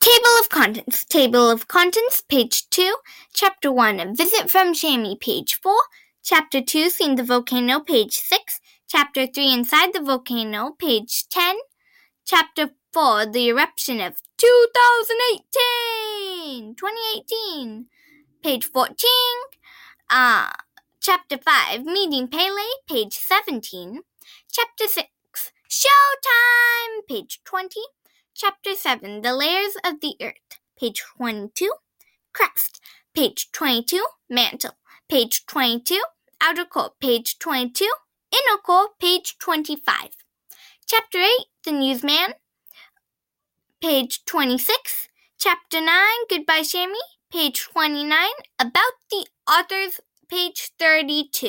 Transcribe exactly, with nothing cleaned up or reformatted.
Table of Contents. Table of Contents, page two. Chapter one, A Visit from Shammy, page four. Chapter two, Seeing the Volcano, page six. Chapter three, Inside the Volcano, page ten. Chapter four, The Eruption of twenty eighteen, twenty eighteen, page fourteen. Uh, chapter five, Meeting Pele, page seventeen. Chapter six, Showtime, page twenty. Chapter seven, The Layers of the Earth, page twenty-two. Crust, page twenty-two. Mantle, page twenty-two. Outer core, page twenty-two. Inner core, page twenty-five. Chapter eight, The Newsman, page twenty-six. Chapter nine, Goodbye Shammy, page twenty-nine. About the Authors, page thirty-two.